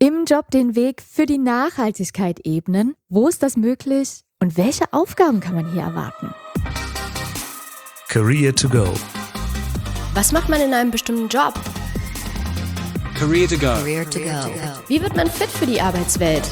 Im Job den Weg für die Nachhaltigkeit ebnen. Wo ist das möglich und welche Aufgaben kann man hier erwarten? Career to go. Was macht man in einem bestimmten Job? Career to go. Career to go. Wie wird man fit für die Arbeitswelt?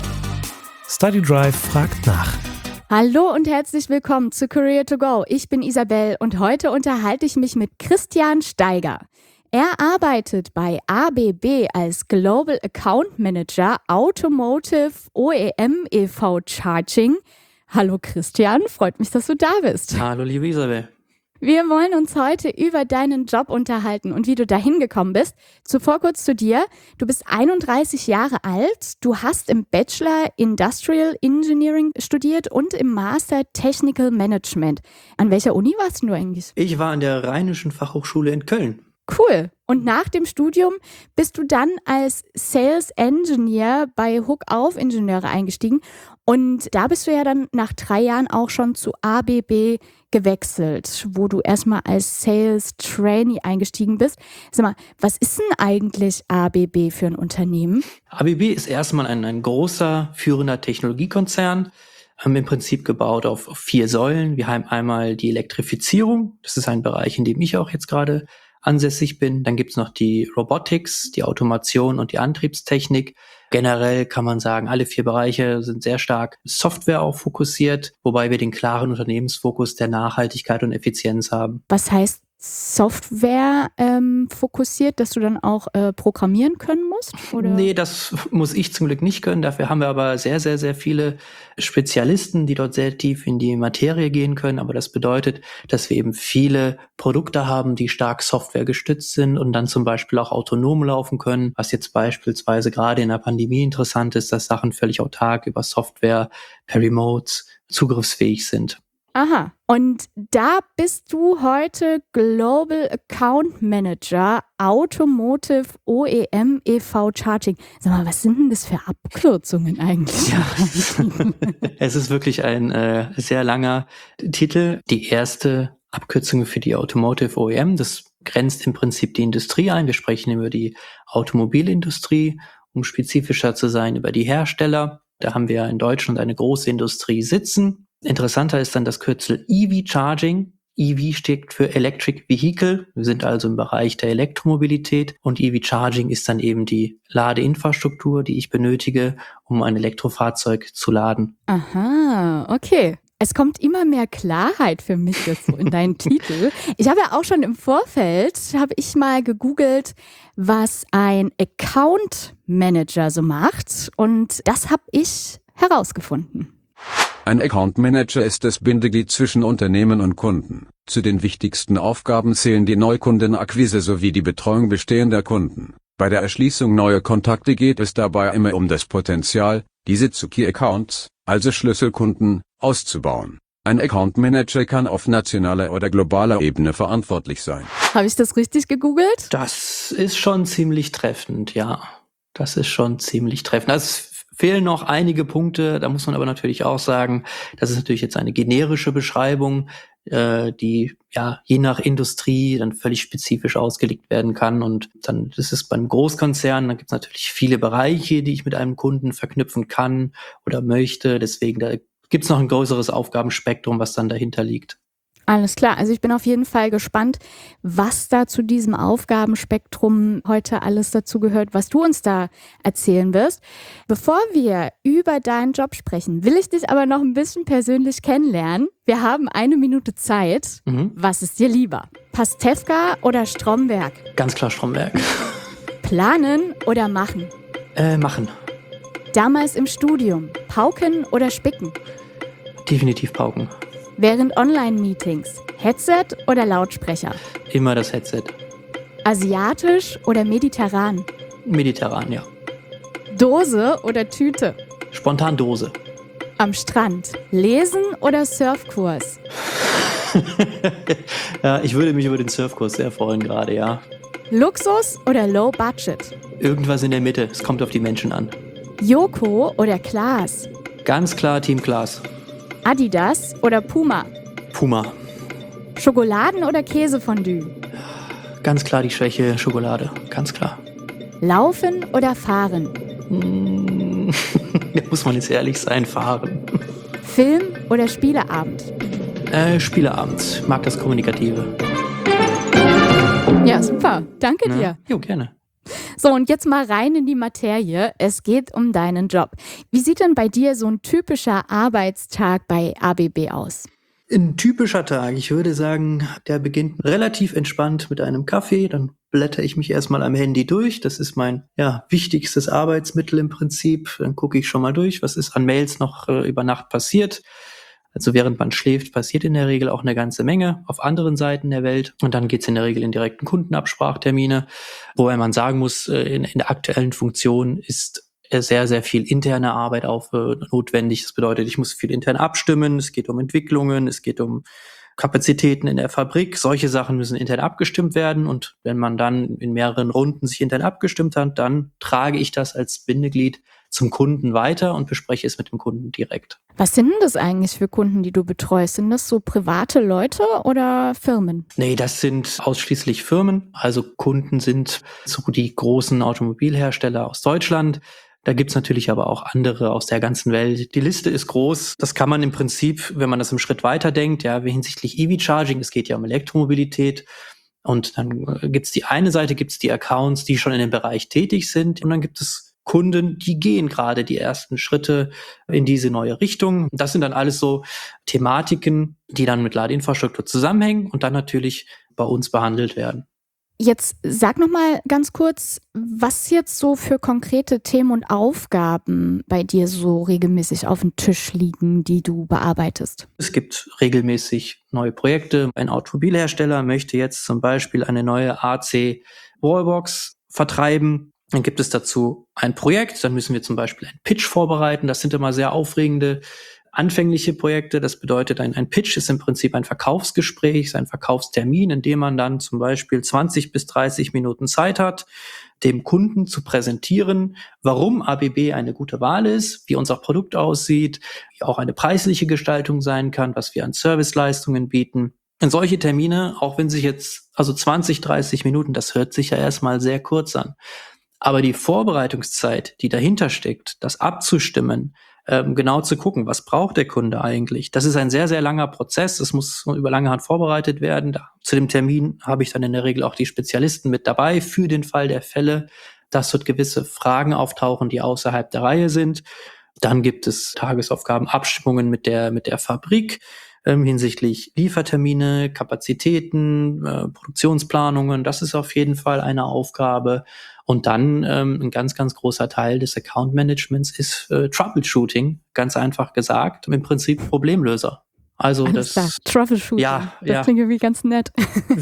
Study Drive fragt nach. Hallo und herzlich willkommen zu Career to go. Ich bin Isabel und heute unterhalte ich mich mit Christian Steiger. Er arbeitet bei ABB als Global Account Manager Automotive OEM e.V. Charging. Hallo Christian, freut mich, dass du da bist. Hallo liebe Isabel. Wir wollen uns heute über deinen Job unterhalten und wie du dahin gekommen bist. Zuvor kurz zu dir. Du bist 31 Jahre alt. Du hast im Bachelor Industrial Engineering studiert und im Master Technical Management. An welcher Uni warst du eigentlich? Ich war an der Rheinischen Fachhochschule in Köln. Cool. Und nach dem Studium bist du dann als Sales Engineer bei Hookauf Ingenieure eingestiegen. Und da bist du ja dann nach 3 Jahren auch schon zu ABB gewechselt, wo du erstmal als Sales Trainee eingestiegen bist. Sag mal, was ist denn eigentlich ABB für ein Unternehmen? ABB ist erstmal ein großer, führender Technologiekonzern, im Prinzip gebaut auf 4 Säulen. Wir haben einmal die Elektrifizierung. Das ist ein Bereich, in dem ich auch jetzt gerade ansässig bin. Dann gibt's noch die Robotics, die Automation und die Antriebstechnik. Generell kann man sagen, alle 4 Bereiche sind sehr stark Software auch fokussiert, wobei wir den klaren Unternehmensfokus der Nachhaltigkeit und Effizienz haben. Was heißt Software fokussiert, dass du dann auch programmieren können musst? Oder? Nee, das muss ich zum Glück nicht können. Dafür haben wir aber sehr, sehr, sehr viele Spezialisten, die dort sehr tief in die Materie gehen können. Aber das bedeutet, dass wir eben viele Produkte haben, die stark Software gestützt sind und dann zum Beispiel auch autonom laufen können. Was jetzt beispielsweise gerade in der Pandemie interessant ist, dass Sachen völlig autark über Software per Remote zugriffsfähig sind. Aha, und da bist du heute Global Account Manager Automotive OEM e.V. Charging. Sag mal, was sind denn das für Abkürzungen eigentlich? Ja, es ist wirklich ein sehr langer Titel. Die erste Abkürzung für die Automotive OEM, das grenzt im Prinzip die Industrie ein. Wir sprechen über die Automobilindustrie, um spezifischer zu sein, über die Hersteller. Da haben wir in Deutschland eine große Industrie sitzen. Interessanter ist dann das Kürzel EV Charging. EV steht für Electric Vehicle. Wir sind also im Bereich der Elektromobilität und EV Charging ist dann eben die Ladeinfrastruktur, die ich benötige, um ein Elektrofahrzeug zu laden. Aha, okay. Es kommt immer mehr Klarheit für mich jetzt so in deinen Titel. Ich habe ja auch schon im Vorfeld, habe ich mal gegoogelt, was ein Account Manager so macht und das habe ich herausgefunden. Ein Account Manager ist das Bindeglied zwischen Unternehmen und Kunden. Zu den wichtigsten Aufgaben zählen die Neukundenakquise sowie die Betreuung bestehender Kunden. Bei der Erschließung neuer Kontakte geht es dabei immer um das Potenzial, diese zu Key Accounts, also Schlüsselkunden, auszubauen. Ein Account Manager kann auf nationaler oder globaler Ebene verantwortlich sein. Habe ich das richtig gegoogelt? Das ist schon ziemlich treffend, ja. Das ist schon ziemlich treffend. Also fehlen noch einige Punkte, da muss man aber natürlich auch sagen, das ist natürlich jetzt eine generische Beschreibung, die ja je nach Industrie dann völlig spezifisch ausgelegt werden kann. Und dann das ist beim Großkonzern, dann gibt es natürlich viele Bereiche, die ich mit einem Kunden verknüpfen kann oder möchte. Deswegen da gibt es noch ein größeres Aufgabenspektrum, was dann dahinter liegt. Alles klar, also ich bin auf jeden Fall gespannt, was da zu diesem Aufgabenspektrum heute alles dazu gehört, was du uns da erzählen wirst. Bevor wir über deinen Job sprechen, will ich dich aber noch ein bisschen persönlich kennenlernen. Wir haben 1 Minute Zeit. Was ist dir lieber? Pastewka oder Stromberg? Ganz klar Stromberg. Planen oder machen? Machen. Damals im Studium, pauken oder spicken? Definitiv pauken. Während Online-Meetings, Headset oder Lautsprecher? Immer das Headset. Asiatisch oder mediterran? Mediterran, ja. Dose oder Tüte? Spontan Dose. Am Strand, lesen oder Surfkurs? Ja, ich würde mich über den Surfkurs sehr freuen gerade, ja. Luxus oder Low Budget? Irgendwas in der Mitte, es kommt auf die Menschen an. Joko oder Klaas? Ganz klar Team Klaas. Adidas oder Puma? Puma. Schokoladen- oder Käsefondue? Ganz klar die Schwäche Schokolade, ganz klar. Laufen oder fahren? Da muss man jetzt ehrlich sein, fahren. Film oder Spieleabend? Spieleabend. Mag das Kommunikative. Ja, super. Danke dir. Jo, gerne. So, und jetzt mal rein in die Materie. Es geht um deinen Job. Wie sieht denn bei dir so ein typischer Arbeitstag bei ABB aus? Ein typischer Tag, ich würde sagen, der beginnt relativ entspannt mit einem Kaffee. Dann blätter ich mich erstmal am Handy durch. Das ist mein wichtigstes Arbeitsmittel im Prinzip. Dann gucke ich schon mal durch, was ist an Mails noch über Nacht passiert. Also während man schläft, passiert in der Regel auch eine ganze Menge auf anderen Seiten der Welt. Und dann geht's in der Regel in direkten Kundenabsprachtermine, wobei man sagen muss, in der aktuellen Funktion ist sehr, sehr viel interne Arbeit auch notwendig. Das bedeutet, ich muss viel intern abstimmen. Es geht um Entwicklungen, es geht um Kapazitäten in der Fabrik. Solche Sachen müssen intern abgestimmt werden. Und wenn man dann in mehreren Runden sich intern abgestimmt hat, dann trage ich das als Bindeglied zum Kunden weiter und bespreche es mit dem Kunden direkt. Was sind denn das eigentlich für Kunden, die du betreust? Sind das so private Leute oder Firmen? Nee, das sind ausschließlich Firmen. Also Kunden sind so die großen Automobilhersteller aus Deutschland. Da gibt's natürlich aber auch andere aus der ganzen Welt. Die Liste ist groß. Das kann man im Prinzip, wenn man das im Schritt weiter denkt, wie hinsichtlich EV-Charging, es geht ja um Elektromobilität. Und dann gibt's die eine Seite, gibt's die Accounts, die schon in dem Bereich tätig sind. Und dann gibt es Kunden, die gehen gerade die ersten Schritte in diese neue Richtung. Das sind dann alles so Thematiken, die dann mit Ladeinfrastruktur zusammenhängen und dann natürlich bei uns behandelt werden. Jetzt sag noch mal ganz kurz, was jetzt so für konkrete Themen und Aufgaben bei dir so regelmäßig auf dem Tisch liegen, die du bearbeitest. Es gibt regelmäßig neue Projekte. Ein Automobilhersteller möchte jetzt zum Beispiel eine neue AC Wallbox vertreiben. Dann gibt es dazu ein Projekt, dann müssen wir zum Beispiel einen Pitch vorbereiten. Das sind immer sehr aufregende, anfängliche Projekte. Das bedeutet, ein Pitch ist im Prinzip ein Verkaufsgespräch, ein Verkaufstermin, in dem man dann zum Beispiel 20 bis 30 Minuten Zeit hat, dem Kunden zu präsentieren, warum ABB eine gute Wahl ist, wie unser Produkt aussieht, wie auch eine preisliche Gestaltung sein kann, was wir an Serviceleistungen bieten. Und solche Termine, auch wenn sich jetzt, 20, 30 Minuten, das hört sich ja erstmal sehr kurz an. Aber die Vorbereitungszeit, die dahinter steckt, das abzustimmen, genau zu gucken, was braucht der Kunde eigentlich, das ist ein sehr, sehr langer Prozess. Das muss über lange Hand vorbereitet werden. Zu dem Termin habe ich dann in der Regel auch die Spezialisten mit dabei für den Fall der Fälle, dass dort gewisse Fragen auftauchen, die außerhalb der Reihe sind. Dann gibt es Tagesaufgaben, Abstimmungen mit der Fabrik, hinsichtlich Liefertermine, Kapazitäten, Produktionsplanungen. Das ist auf jeden Fall eine Aufgabe. Und dann ein ganz, ganz großer Teil des Account Managements ist Troubleshooting, ganz einfach gesagt, im Prinzip Problemlöser. Also Alles klar. Troubleshooting. Das klingt irgendwie ganz nett.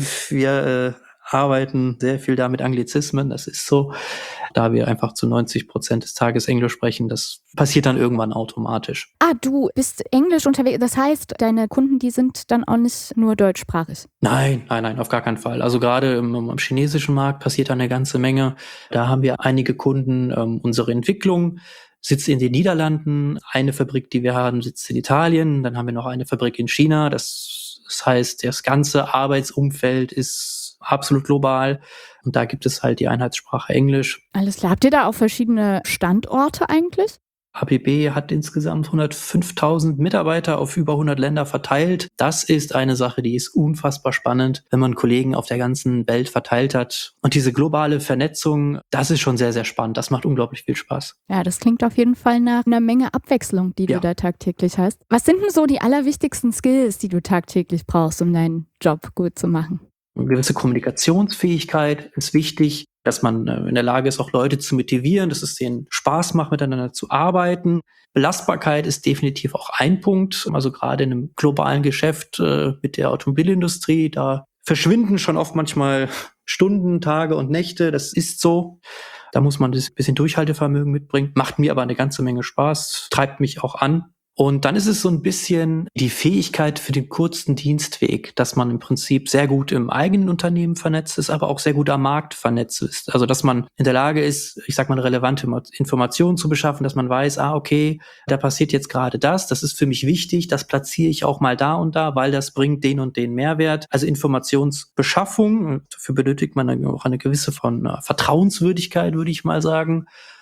Wir arbeiten sehr viel da mit Anglizismen. Das ist so, da wir einfach zu 90% des Tages Englisch sprechen. Das passiert dann irgendwann automatisch. Du bist Englisch unterwegs. Das heißt, deine Kunden, die sind dann auch nicht nur deutschsprachig? Nein, auf gar keinen Fall. Also gerade im chinesischen Markt passiert da eine ganze Menge. Da haben wir einige Kunden. Unsere Entwicklung sitzt in den Niederlanden. Eine Fabrik, die wir haben, sitzt in Italien. Dann haben wir noch eine Fabrik in China. Das heißt, das ganze Arbeitsumfeld ist absolut global. Und da gibt es halt die Einheitssprache Englisch. Alles klar. Habt ihr da auch verschiedene Standorte eigentlich? ABB hat insgesamt 105.000 Mitarbeiter auf über 100 Länder verteilt. Das ist eine Sache, die ist unfassbar spannend, wenn man Kollegen auf der ganzen Welt verteilt hat. Und diese globale Vernetzung, das ist schon sehr, sehr spannend. Das macht unglaublich viel Spaß. Ja, das klingt auf jeden Fall nach einer Menge Abwechslung, die du da tagtäglich hast. Was sind denn so die allerwichtigsten Skills, die du tagtäglich brauchst, um deinen Job gut zu machen? Eine gewisse Kommunikationsfähigkeit ist wichtig, dass man in der Lage ist, auch Leute zu motivieren, dass es denen Spaß macht, miteinander zu arbeiten. Belastbarkeit ist definitiv auch ein Punkt. Also gerade in einem globalen Geschäft mit der Automobilindustrie, da verschwinden schon oft manchmal Stunden, Tage und Nächte. Das ist so. Da muss man das bisschen Durchhaltevermögen mitbringen. Macht mir aber eine ganze Menge Spaß, treibt mich auch an. Und dann ist es so ein bisschen die Fähigkeit für den kurzen Dienstweg, dass man im Prinzip sehr gut im eigenen Unternehmen vernetzt ist, aber auch sehr gut am Markt vernetzt ist. Also dass man in der Lage ist, ich sag mal, eine relevante Information zu beschaffen, dass man weiß, okay, da passiert jetzt gerade das ist für mich wichtig, das platziere ich auch mal da und da, weil das bringt den und den Mehrwert. Also Informationsbeschaffung, dafür benötigt man dann auch eine gewisse von Vertrauenswürdigkeit, würde ich mal sagen.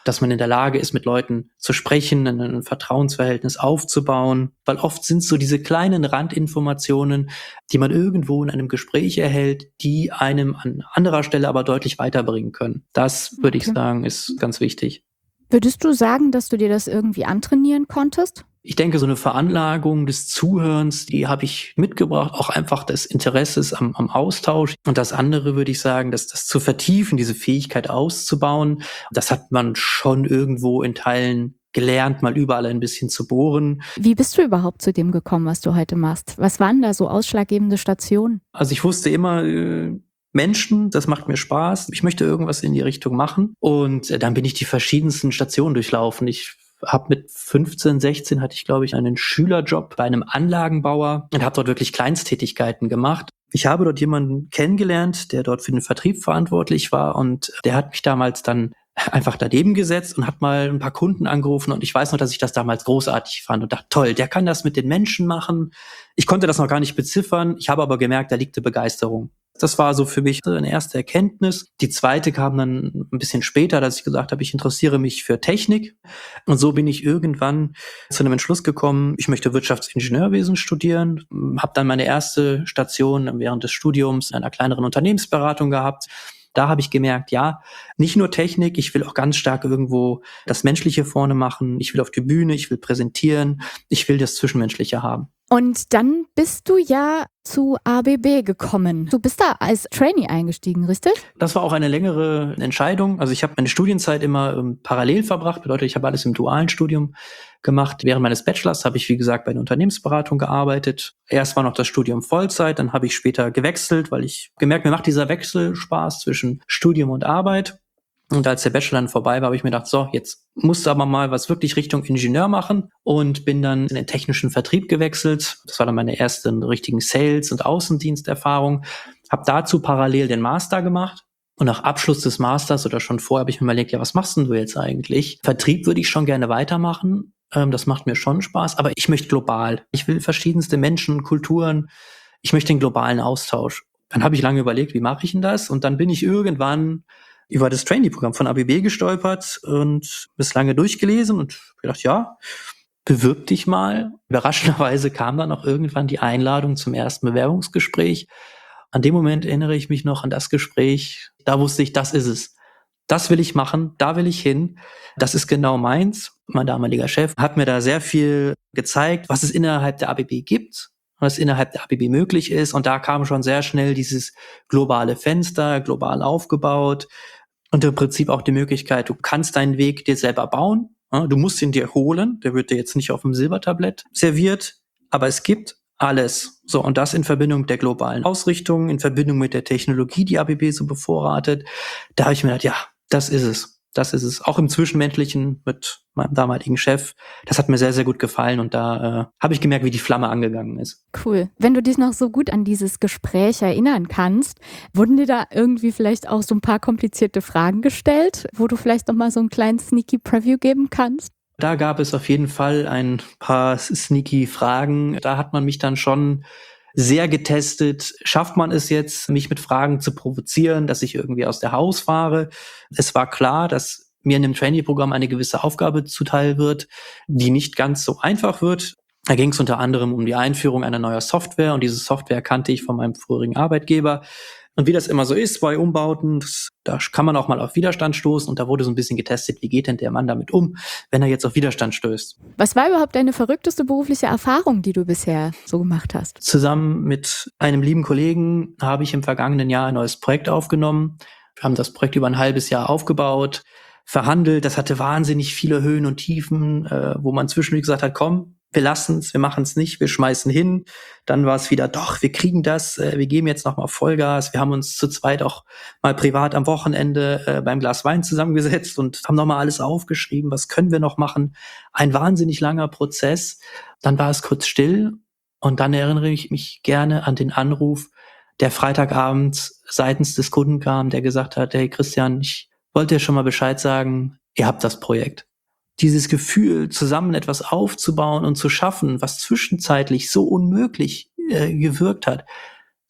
dass man in der Lage ist, mit Leuten zu sprechen, ein Vertrauensverhältnis aufzubauen, weil oft sind so diese kleinen Randinformationen, die man irgendwo in einem Gespräch erhält, die einem an anderer Stelle aber deutlich weiterbringen können. Das würde ich sagen, ist ganz wichtig. Würdest du sagen, dass du dir das irgendwie antrainieren konntest? Ich denke, so eine Veranlagung des Zuhörens, die habe ich mitgebracht, auch einfach des Interesses am Austausch. Und das andere würde ich sagen, dass das zu vertiefen, diese Fähigkeit auszubauen, das hat man schon irgendwo in Teilen gelernt, mal überall ein bisschen zu bohren. Wie bist du überhaupt zu dem gekommen, was du heute machst? Was waren da so ausschlaggebende Stationen? Also ich wusste immer, Menschen, das macht mir Spaß. Ich möchte irgendwas in die Richtung machen. Und dann bin ich die verschiedensten Stationen durchlaufen. Ich habe mit 15, 16 hatte ich, glaube ich, einen Schülerjob bei einem Anlagenbauer und habe dort wirklich Kleinsttätigkeiten gemacht. Ich habe dort jemanden kennengelernt, der dort für den Vertrieb verantwortlich war und der hat mich damals dann einfach daneben gesetzt und hat mal ein paar Kunden angerufen und ich weiß noch, dass ich das damals großartig fand und dachte, toll, der kann das mit den Menschen machen. Ich konnte das noch gar nicht beziffern, ich habe aber gemerkt, da liegt eine Begeisterung. Das war so für mich eine erste Erkenntnis. Die zweite kam dann ein bisschen später, dass ich gesagt habe, ich interessiere mich für Technik. Und so bin ich irgendwann zu einem Entschluss gekommen, ich möchte Wirtschaftsingenieurwesen studieren. Habe dann meine erste Station während des Studiums in einer kleineren Unternehmensberatung gehabt. Da habe ich gemerkt, ja, nicht nur Technik, ich will auch ganz stark irgendwo das Menschliche vorne machen. Ich will auf die Bühne, ich will präsentieren, ich will das Zwischenmenschliche haben. Und dann bist du ja zu ABB gekommen. Du bist da als Trainee eingestiegen, richtig? Das war auch eine längere Entscheidung. Also ich habe meine Studienzeit immer parallel verbracht. Bedeutet, ich habe alles im dualen Studium gemacht. Während meines Bachelors habe ich, wie gesagt, bei einer Unternehmensberatung gearbeitet. Erst war noch das Studium Vollzeit, dann habe ich später gewechselt, weil ich gemerkt, mir macht dieser Wechsel Spaß zwischen Studium und Arbeit. Und als der Bachelor dann vorbei war, habe ich mir gedacht, so, jetzt musst du aber mal was wirklich Richtung Ingenieur machen und bin dann in den technischen Vertrieb gewechselt. Das war dann meine erste richtigen Sales- und Außendiensterfahrung. Habe dazu parallel den Master gemacht. Und nach Abschluss des Masters oder schon vorher habe ich mir überlegt, ja, was machst denn du jetzt eigentlich? Vertrieb würde ich schon gerne weitermachen. Das macht mir schon Spaß, aber ich möchte global. Ich will verschiedenste Menschen, Kulturen. Ich möchte den globalen Austausch. Dann habe ich lange überlegt, wie mache ich denn das? Und dann bin ich irgendwann über das Trainee-Programm von ABB gestolpert und bis lange durchgelesen und gedacht, ja, bewirb dich mal. Überraschenderweise kam dann auch irgendwann die Einladung zum ersten Bewerbungsgespräch. An dem Moment erinnere ich mich noch an das Gespräch. Da wusste ich, das ist es. Das will ich machen, da will ich hin. Das ist genau meins. Mein damaliger Chef hat mir da sehr viel gezeigt, was es innerhalb der ABB gibt, was innerhalb der ABB möglich ist. Und da kam schon sehr schnell dieses globale Fenster, global aufgebaut. Und im Prinzip auch die Möglichkeit, du kannst deinen Weg dir selber bauen. Du musst ihn dir holen. Der wird dir jetzt nicht auf dem Silbertablett serviert. Aber es gibt alles. So, und das in Verbindung mit der globalen Ausrichtung, in Verbindung mit der Technologie, die ABB so bevorratet. Da habe ich mir gedacht, ja, das ist es. Das ist es. Auch im Zwischenmenschlichen mit meinem damaligen Chef. Das hat mir sehr, sehr gut gefallen. Und da habe ich gemerkt, wie die Flamme angegangen ist. Cool. Wenn du dich noch so gut an dieses Gespräch erinnern kannst, wurden dir da irgendwie vielleicht auch so ein paar komplizierte Fragen gestellt, wo du vielleicht noch mal so einen kleinen sneaky Preview geben kannst? Da gab es auf jeden Fall ein paar sneaky Fragen. Da hat man mich dann schon sehr getestet. Schafft man es jetzt, mich mit Fragen zu provozieren, dass ich irgendwie aus der Haus fahre? Es war klar, dass mir in dem Trainee-Programm eine gewisse Aufgabe zuteil wird, die nicht ganz so einfach wird. Da ging es unter anderem um die Einführung einer neuen Software und diese Software kannte ich von meinem vorherigen Arbeitgeber. Und wie das immer so ist bei Umbauten, da kann man auch mal auf Widerstand stoßen und da wurde so ein bisschen getestet, wie geht denn der Mann damit um, wenn er jetzt auf Widerstand stößt. Was war überhaupt deine verrückteste berufliche Erfahrung, die du bisher so gemacht hast? Zusammen mit einem lieben Kollegen habe ich im vergangenen Jahr ein neues Projekt aufgenommen. Wir haben das Projekt über ein halbes Jahr aufgebaut, verhandelt. Das hatte wahnsinnig viele Höhen und Tiefen, wo man zwischendurch gesagt hat, komm, wir lassen es, wir machen es nicht, wir schmeißen hin. Dann war es wieder, doch, wir kriegen das, wir geben jetzt nochmal Vollgas. Wir haben uns zu zweit auch mal privat am Wochenende beim Glas Wein zusammengesetzt und haben nochmal alles aufgeschrieben, was können wir noch machen. Ein wahnsinnig langer Prozess. Dann war es kurz still und dann erinnere ich mich gerne an den Anruf, der Freitagabend seitens des Kunden kam, der gesagt hat, hey Christian, ich wollte dir schon mal Bescheid sagen, ihr habt das Projekt. Dieses Gefühl, zusammen etwas aufzubauen und zu schaffen, was zwischenzeitlich so unmöglich gewirkt hat,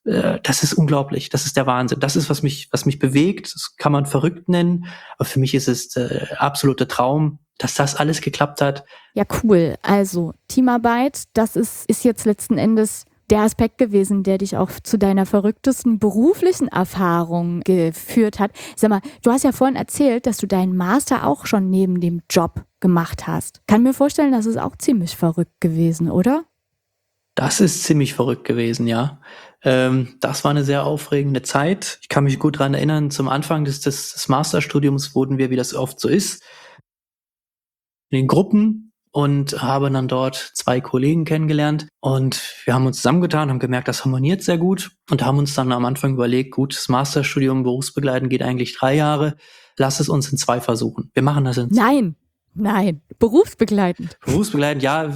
das ist unglaublich. Das ist der Wahnsinn. Das ist, was mich bewegt. Das kann man verrückt nennen. Aber für mich ist es absoluter Traum, dass das alles geklappt hat. Ja, cool. Also Teamarbeit, das ist jetzt letzten Endes der Aspekt gewesen, der dich auch zu deiner verrücktesten beruflichen Erfahrung geführt hat. Sag mal, du hast ja vorhin erzählt, dass du deinen Master auch schon neben dem Job gemacht hast. Kann mir vorstellen, das ist auch ziemlich verrückt gewesen, oder? Das ist ziemlich verrückt gewesen, ja. Das war eine sehr aufregende Zeit. Ich kann mich gut daran erinnern, zum Anfang des Masterstudiums wurden wir, wie das oft so ist, in den Gruppen und habe dann dort 2 Kollegen kennengelernt. Und wir haben uns zusammengetan, haben gemerkt, das harmoniert sehr gut und haben uns dann am Anfang überlegt, gut, das Masterstudium berufsbegleitend geht eigentlich 3 Jahre. Lass es uns in 2 versuchen. Wir machen das in 2. Nein, berufsbegleitend. Berufsbegleitend, ja,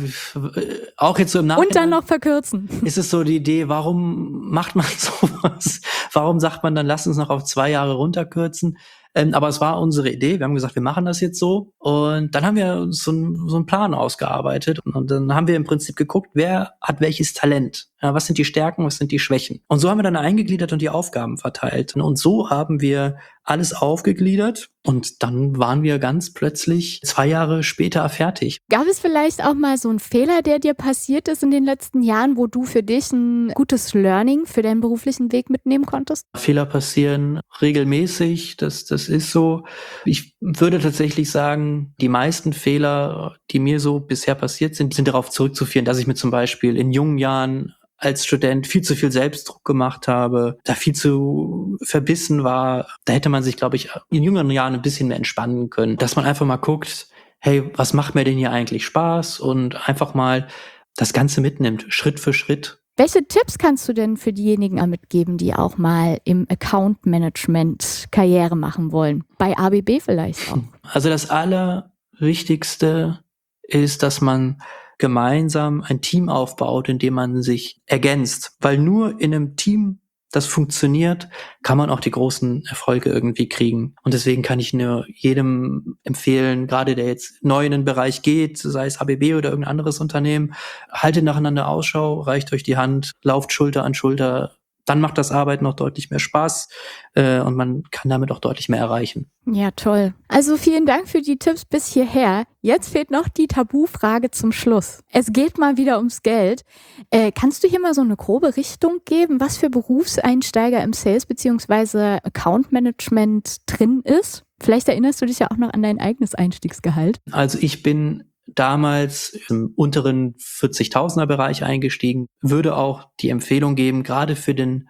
auch jetzt so im Nachhinein. Und dann noch verkürzen. Ist es so die Idee, warum macht man sowas? Warum sagt man dann, lass uns noch auf 2 Jahre runterkürzen? Aber es war unsere Idee. Wir haben gesagt, wir machen das jetzt so. Und dann haben wir so einen Plan ausgearbeitet. Und dann haben wir im Prinzip geguckt, wer hat welches Talent? Ja, was sind die Stärken, was sind die Schwächen? Und so haben wir dann eingegliedert und die Aufgaben verteilt. Und so haben wir alles aufgegliedert. Und dann waren wir ganz plötzlich 2 Jahre später fertig. Gab es vielleicht auch mal so einen Fehler, der dir passiert ist in den letzten Jahren, wo du für dich ein gutes Learning für deinen beruflichen Weg mitnehmen konntest? Fehler passieren regelmäßig, das ist so. Ich würde tatsächlich sagen, die meisten Fehler, die mir so bisher passiert sind darauf zurückzuführen, dass ich mir zum Beispiel in jungen Jahren als Student viel zu viel Selbstdruck gemacht habe, da viel zu verbissen war. Da hätte man sich, glaube ich, in jüngeren Jahren ein bisschen mehr entspannen können. Dass man einfach mal guckt, hey, was macht mir denn hier eigentlich Spaß? Und einfach mal das Ganze mitnimmt, Schritt für Schritt. Welche Tipps kannst du denn für diejenigen mitgeben, die auch mal im Account-Management Karriere machen wollen? Bei ABB vielleicht auch. Also das Allerwichtigste ist, dass man gemeinsam ein Team aufbaut, in dem man sich ergänzt. Weil nur in einem Team, das funktioniert, kann man auch die großen Erfolge irgendwie kriegen. Und deswegen kann ich nur jedem empfehlen, gerade der jetzt neu in den Bereich geht, sei es ABB oder irgendein anderes Unternehmen, haltet nacheinander Ausschau, reicht euch die Hand, lauft Schulter an Schulter. Dann macht das Arbeiten noch deutlich mehr Spaß und man kann damit auch deutlich mehr erreichen. Ja, toll. Also vielen Dank für die Tipps bis hierher. Jetzt fehlt noch die Tabufrage zum Schluss. Es geht mal wieder ums Geld. Kannst du hier mal so eine grobe Richtung geben, was für Berufseinsteiger im Sales bzw. Account Management drin ist? Vielleicht erinnerst du dich ja auch noch an dein eigenes Einstiegsgehalt. Also ich bin damals im unteren 40.000er Bereich eingestiegen, würde auch die Empfehlung geben, gerade für den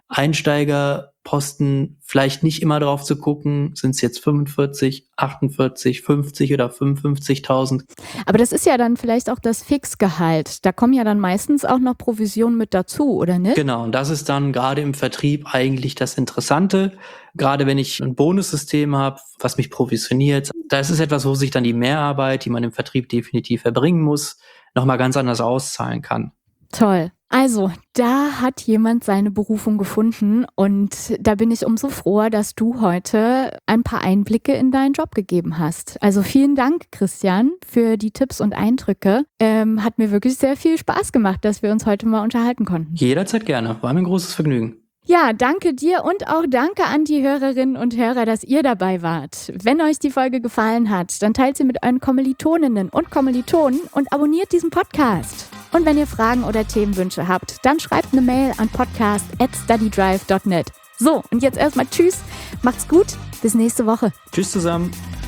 Einsteigerposten vielleicht nicht immer drauf zu gucken, sind es jetzt 45, 48, 50 oder 55.000. Aber das ist ja dann vielleicht auch das Fixgehalt. Da kommen ja dann meistens auch noch Provisionen mit dazu, oder nicht? Genau, und das ist dann gerade im Vertrieb eigentlich das Interessante. Gerade wenn ich ein Bonussystem habe, was mich provisioniert, da ist es etwas, wo sich dann die Mehrarbeit, die man im Vertrieb definitiv erbringen muss, nochmal ganz anders auszahlen kann. Toll. Also, da hat jemand seine Berufung gefunden und da bin ich umso froher, dass du heute ein paar Einblicke in deinen Job gegeben hast. Also vielen Dank, Christian, für die Tipps und Eindrücke. Hat mir wirklich sehr viel Spaß gemacht, dass wir uns heute mal unterhalten konnten. Jederzeit gerne. War mir ein großes Vergnügen. Ja, danke dir und auch danke an die Hörerinnen und Hörer, dass ihr dabei wart. Wenn euch die Folge gefallen hat, dann teilt sie mit euren Kommilitoninnen und Kommilitonen und abonniert diesen Podcast. Und wenn ihr Fragen oder Themenwünsche habt, dann schreibt eine Mail an podcast@studydrive.net. So, und jetzt erstmal tschüss, macht's gut, bis nächste Woche. Tschüss zusammen.